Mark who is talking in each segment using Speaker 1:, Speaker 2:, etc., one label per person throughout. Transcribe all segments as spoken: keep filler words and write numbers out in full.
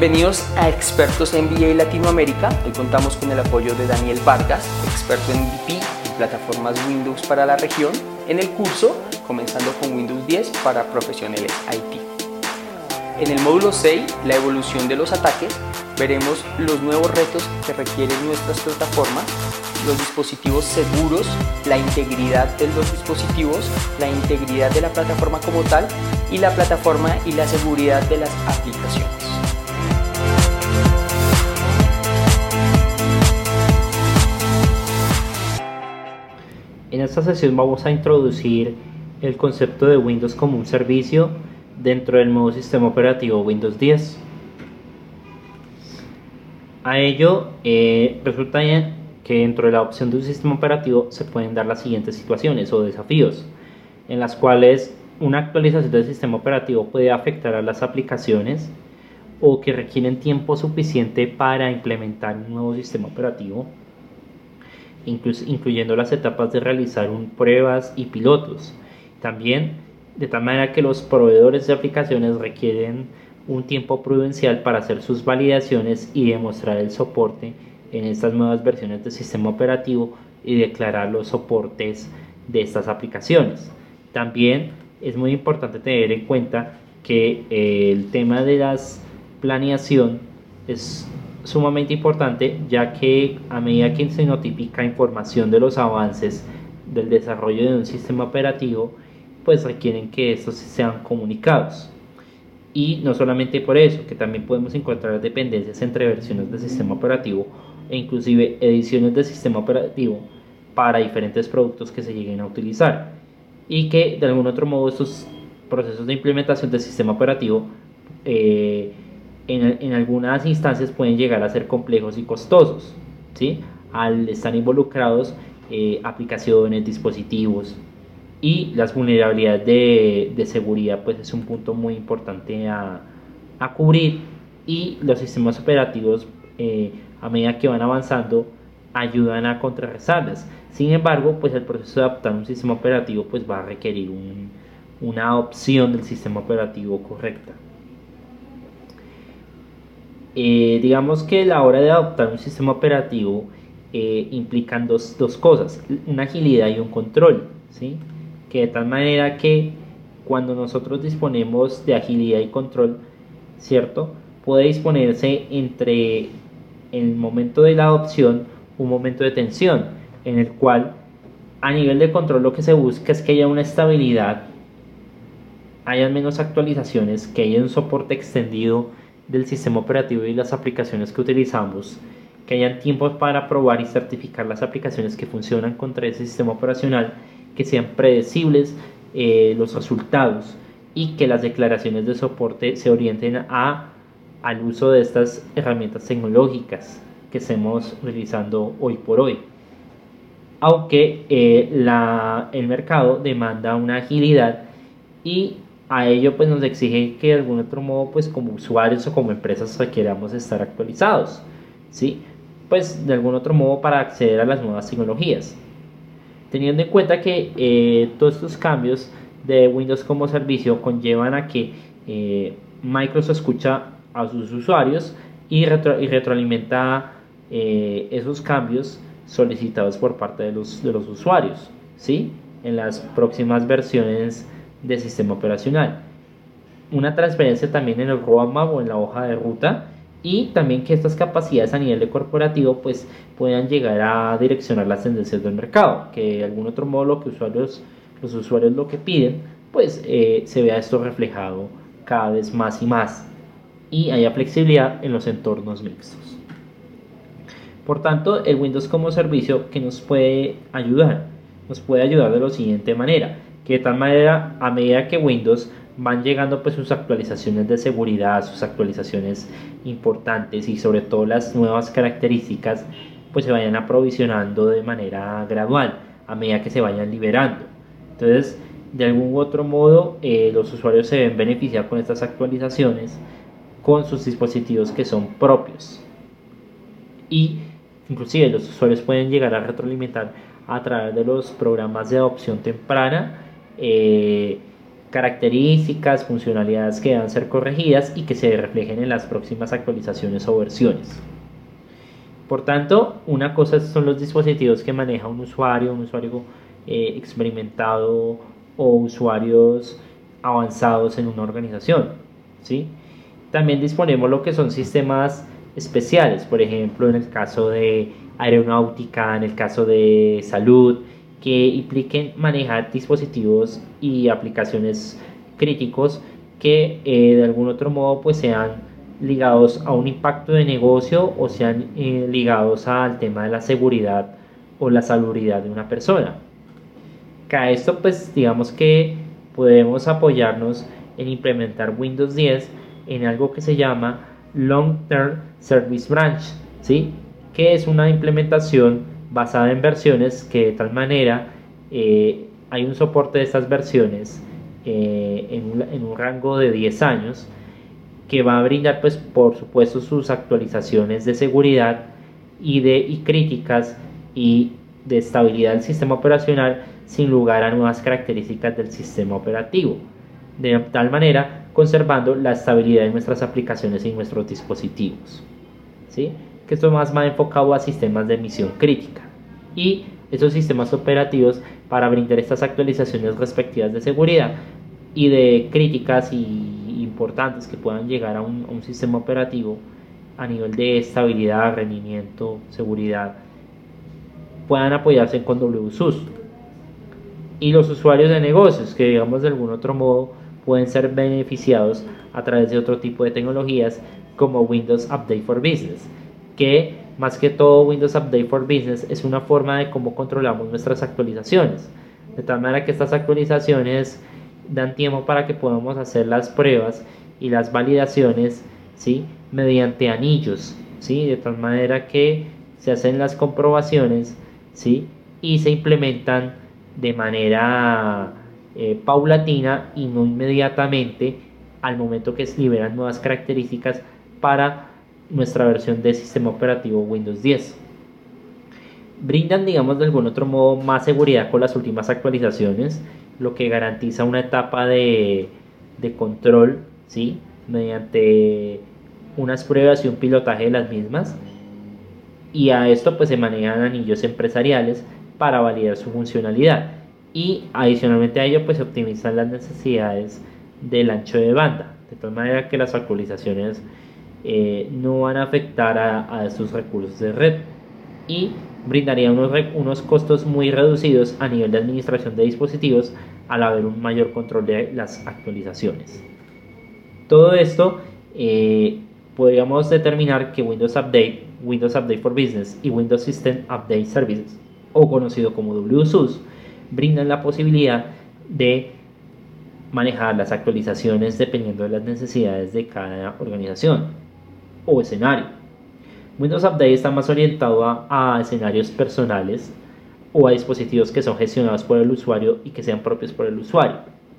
Speaker 1: Bienvenidos a Expertos M B A Latinoamérica. Hoy contamos con el apoyo de Daniel Vargas, experto en M V P en plataformas Windows para la región, en el curso comenzando con Windows diez para profesionales I T. En el módulo seis, la evolución de los ataques, veremos los nuevos retos que requieren nuestras plataformas, los dispositivos seguros, la integridad de los dispositivos, la integridad de la plataforma como tal y la plataforma y la seguridad de las aplicaciones.
Speaker 2: En esta sesión vamos a introducir el concepto de Windows como un servicio dentro del nuevo sistema operativo Windows diez. A ello, eh, resulta que dentro de la opción de un sistema operativo se pueden dar las siguientes situaciones o desafíos, en las cuales una actualización del sistema operativo puede afectar a las aplicaciones o que requieren tiempo suficiente para implementar un nuevo sistema operativo, incluyendo las etapas de realizar un, pruebas y pilotos. También, de tal manera que los proveedores de aplicaciones requieren un tiempo prudencial para hacer sus validaciones y demostrar el soporte en estas nuevas versiones del sistema operativo y declarar los soportes de estas aplicaciones. También es muy importante tener en cuenta que eh, el tema de la planeación es sumamente importante, ya que a medida que se notifica información de los avances del desarrollo de un sistema operativo, pues requieren que estos sean comunicados. Y no solamente por eso, que también podemos encontrar dependencias entre versiones del sistema operativo e inclusive ediciones del sistema operativo para diferentes productos que se lleguen a utilizar, y que de algún otro modo estos procesos de implementación del sistema operativo eh, en, en algunas instancias pueden llegar a ser complejos y costosos, ¿sí? Al estar involucrados eh, aplicaciones, dispositivos, y las vulnerabilidades de, de seguridad pues es un punto muy importante a, a cubrir, y los sistemas operativos eh, a medida que van avanzando ayudan a contrarrestarlas. Sin embargo, pues el proceso de adaptar un sistema operativo pues va a requerir un, una adopción del sistema operativo correcta. Eh, digamos que la hora de adoptar un sistema operativo eh, implican dos, dos cosas, una agilidad y un control, ¿sí? Que de tal manera que cuando nosotros disponemos de agilidad y control, ¿cierto?, puede disponerse entre el momento de la adopción un momento de tensión, en el cual a nivel de control lo que se busca es que haya una estabilidad, haya menos actualizaciones, que haya un soporte extendido del sistema operativo y las aplicaciones que utilizamos, que hayan tiempos para probar y certificar las aplicaciones que funcionan contra ese sistema operacional, que sean predecibles eh, los resultados, y que las declaraciones de soporte se orienten a, al uso de estas herramientas tecnológicas que estemos utilizando hoy por hoy. Aunque eh, la, el mercado demanda una agilidad, y a ello pues nos exige que de algún otro modo pues como usuarios o como empresas requeramos estar actualizados, ¿sí? Pues de algún otro modo para acceder a las nuevas tecnologías. Teniendo en cuenta que eh, todos estos cambios de Windows como servicio conllevan a que eh, Microsoft escucha a sus usuarios y, retro, y retroalimenta eh, esos cambios solicitados por parte de los, de los usuarios, ¿sí?, en las próximas versiones del sistema operacional. Una transferencia también en el roadmap o en la hoja de ruta, y también que estas capacidades a nivel de corporativo pues puedan llegar a direccionar las tendencias del mercado, que de algún otro modo lo que usuarios, los usuarios lo que piden pues eh, se vea esto reflejado cada vez más y más, y haya flexibilidad en los entornos mixtos. Por tanto, el Windows como servicio, que nos puede ayudar, nos puede ayudar de la siguiente manera, que de tal manera a medida que Windows van llegando pues sus actualizaciones de seguridad, sus actualizaciones importantes y sobre todo las nuevas características pues se vayan aprovisionando de manera gradual a medida que se vayan liberando. Entonces, de algún otro modo eh, los usuarios se ven beneficiados con estas actualizaciones con sus dispositivos que son propios, y inclusive los usuarios pueden llegar a retroalimentar a través de los programas de adopción temprana eh, características, funcionalidades que deban ser corregidas y que se reflejen en las próximas actualizaciones o versiones. Por tanto, una cosa son los dispositivos que maneja un usuario, un usuario eh, experimentado o usuarios avanzados en una organización, ¿sí? También disponemos lo que son sistemas especiales, por ejemplo, en el caso de aeronáutica, en el caso de salud, que impliquen manejar dispositivos y aplicaciones críticos que eh, de algún otro modo pues sean ligados a un impacto de negocio o sean eh, ligados al tema de la seguridad o la salubridad de una persona. Cada esto pues digamos que podemos apoyarnos en implementar Windows diez en algo que se llama Long Term Service Branch, ¿sí? Que es una implementación basada en versiones que de tal manera eh, hay un soporte de estas versiones eh, en, un, en un rango de diez años, que va a brindar pues por supuesto sus actualizaciones de seguridad y de y críticas y de estabilidad del sistema operacional sin lugar a nuevas características del sistema operativo, de tal manera conservando la estabilidad de nuestras aplicaciones y nuestros dispositivos, ¿sí? Que esto más va enfocado a sistemas de misión crítica y esos sistemas operativos para brindar estas actualizaciones respectivas de seguridad y de críticas y importantes que puedan llegar a un, a un sistema operativo a nivel de estabilidad, rendimiento, seguridad, puedan apoyarse con W S U S. Y los usuarios de negocios que digamos de algún otro modo pueden ser beneficiados a través de otro tipo de tecnologías como Windows Update for Business, que más que todo Windows Update for Business es una forma de cómo controlamos nuestras actualizaciones, de tal manera que estas actualizaciones dan tiempo para que podamos hacer las pruebas y las validaciones, ¿sí? Mediante anillos, ¿sí? De tal manera que se hacen las comprobaciones, ¿sí? Y se implementan de manera eh, paulatina y no inmediatamente al momento que se liberan nuevas características para nuestra versión de sistema operativo Windows diez. Brindan, digamos, de algún otro modo más seguridad con las últimas actualizaciones, lo que garantiza una etapa de, de control, ¿sí? Mediante unas pruebas y un pilotaje de las mismas, y a esto pues se manejan anillos empresariales para validar su funcionalidad, y adicionalmente a ello pues se optimizan las necesidades del ancho de banda, de tal manera que las actualizaciones eh, no van a afectar a, a sus recursos de red y brindaría unos, unos costos muy reducidos a nivel de administración de dispositivos al haber un mayor control de las actualizaciones. Todo esto eh, podríamos determinar que Windows Update, Windows Update for Business y Windows System Update Services, o conocido como W S U S, brindan la posibilidad de manejar las actualizaciones dependiendo de las necesidades de cada organización o escenario. Windows Update está más orientado a, a escenarios personales o a dispositivos que son gestionados por el usuario y que sean propios por el usuario,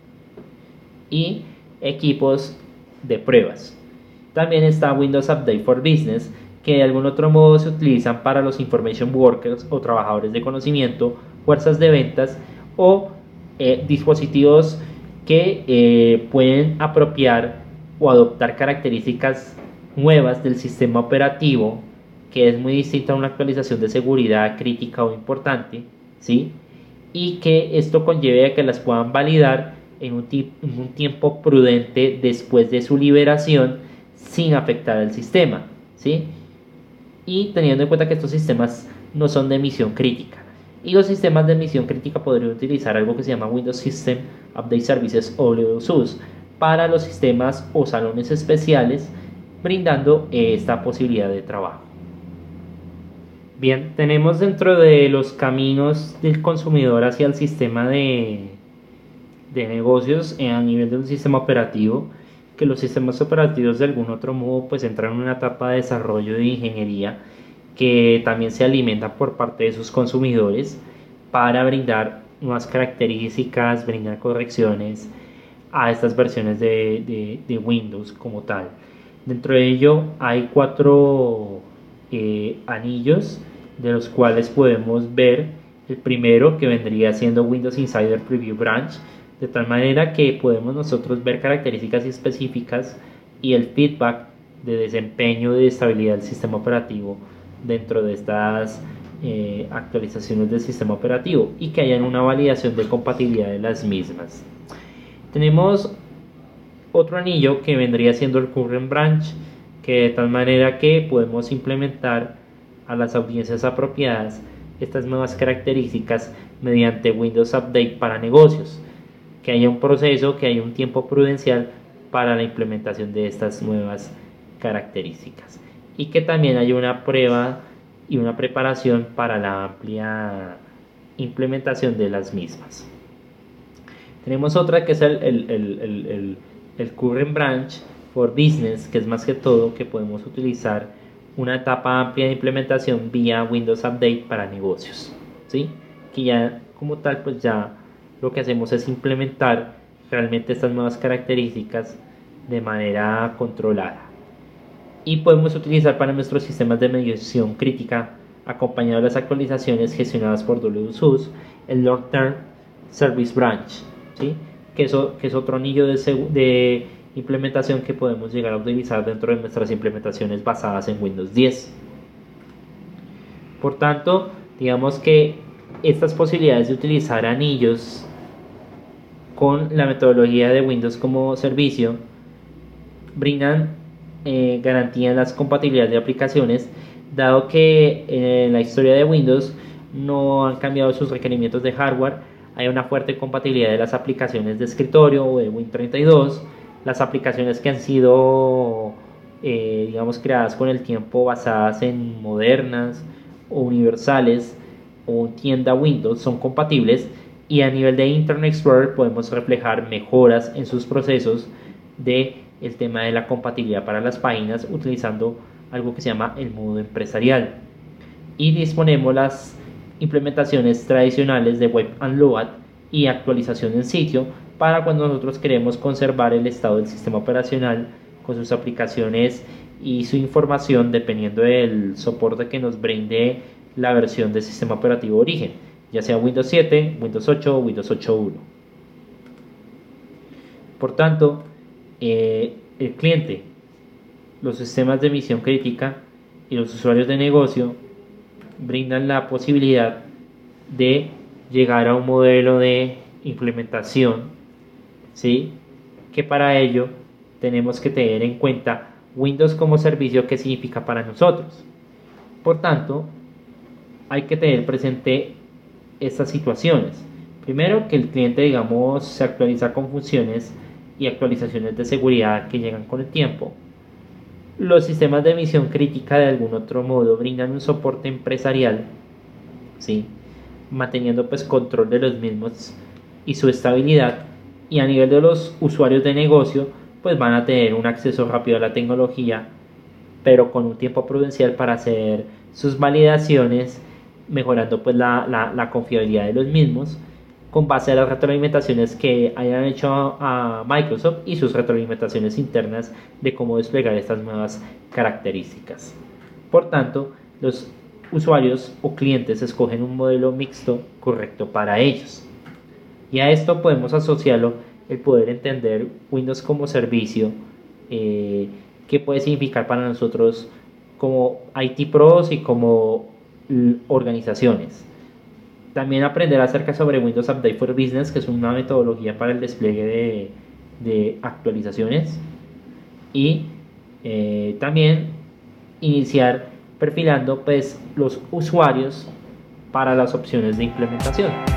Speaker 2: y equipos de pruebas. También está Windows Update for Business, que de algún otro modo se utilizan para los information workers o trabajadores de conocimiento, fuerzas de ventas o eh, dispositivos que eh, pueden apropiar o adoptar características nuevas del sistema operativo, que es muy distinta a una actualización de seguridad crítica o importante, ¿sí? Y que esto conlleve a que las puedan validar en un, en un tiempo prudente después de su liberación sin afectar al sistema, ¿sí? Y teniendo en cuenta que estos sistemas no son de misión crítica. Y los sistemas de misión crítica podrían utilizar algo que se llama Windows System Update Services o W S U S para los sistemas o salones especiales, brindando eh, esta posibilidad de trabajo. Bien, tenemos dentro de los caminos del consumidor hacia el sistema de, de negocios eh, a nivel de un sistema operativo, que los sistemas operativos de algún otro modo pues entran en una etapa de desarrollo de ingeniería que también se alimentan por parte de sus consumidores para brindar nuevas características, brindar correcciones a estas versiones de, de, de Windows como tal. Dentro de ello hay cuatro eh, anillos, de los cuales podemos ver el primero, que vendría siendo Windows Insider Preview Branch, de tal manera que podemos nosotros ver características específicas y el feedback de desempeño y de estabilidad del sistema operativo dentro de estas eh, actualizaciones del sistema operativo, y que haya una validación de compatibilidad de las mismas. Tenemos otro anillo que vendría siendo el Current Branch, que de tal manera que podemos implementar a las audiencias apropiadas estas nuevas características mediante Windows Update para negocios, que haya un proceso, que haya un tiempo prudencial para la implementación de estas nuevas características, y que también haya una prueba y una preparación para la amplia implementación de las mismas. Tenemos otra que es el, el, el, el, el, el Current Branch for Business, que es más que todo que podemos utilizar una etapa amplia de implementación vía Windows Update para negocios, ¿sí? Que ya como tal pues ya lo que hacemos es implementar realmente estas nuevas características de manera controlada, y podemos utilizar para nuestros sistemas de medición crítica, acompañado de las actualizaciones gestionadas por W S U S, el Long Term Service Branch, ¿sí? que, eso, que es otro anillo de, de implementación que podemos llegar a utilizar dentro de nuestras implementaciones basadas en Windows diez. Por tanto, digamos que estas posibilidades de utilizar anillos con la metodología de Windows como servicio brindan eh, garantía en las compatibilidades de aplicaciones, dado que en la historia de Windows no han cambiado sus requerimientos de hardware. Hay una fuerte compatibilidad de las aplicaciones de escritorio o de Win treinta y dos, las aplicaciones que han sido eh, digamos creadas con el tiempo, basadas en modernas o universales o tienda Windows, son compatibles, y a nivel de Internet Explorer podemos reflejar mejoras en sus procesos de el tema de la compatibilidad para las páginas, utilizando algo que se llama el modo empresarial, y disponemos las implementaciones tradicionales de Web and Load y actualización en sitio para cuando nosotros queremos conservar el estado del sistema operacional con sus aplicaciones y su información dependiendo del soporte que nos brinde la versión del sistema operativo origen, ya sea Windows siete, Windows ocho o Windows ocho punto uno. Por tanto, eh, el cliente, los sistemas de misión crítica y los usuarios de negocio brindan la posibilidad de llegar a un modelo de implementación, ¿sí? Que para ello tenemos que tener en cuenta Windows como servicio, que significa para nosotros. Por tanto, hay que tener presente estas situaciones. Primero, que el cliente, digamos, se actualiza con funciones y actualizaciones de seguridad que llegan con el tiempo. Los sistemas de misión crítica, de algún otro modo, brindan un soporte empresarial, ¿sí? Manteniendo pues control de los mismos y su estabilidad, y a nivel de los usuarios de negocio pues van a tener un acceso rápido a la tecnología, pero con un tiempo prudencial para hacer sus validaciones, mejorando pues la, la, la confiabilidad de los mismos con base a las retroalimentaciones que hayan hecho a Microsoft y sus retroalimentaciones internas de cómo desplegar estas nuevas características. Por tanto, los usuarios o clientes escogen un modelo mixto correcto para ellos. Y a esto podemos asociarlo el poder entender Windows como servicio, eh, que puede significar para nosotros como I T pros y como organizaciones. También aprender acerca sobre Windows Update for Business, que es una metodología para el despliegue de, de actualizaciones, y eh, también iniciar perfilando pues los usuarios para las opciones de implementación.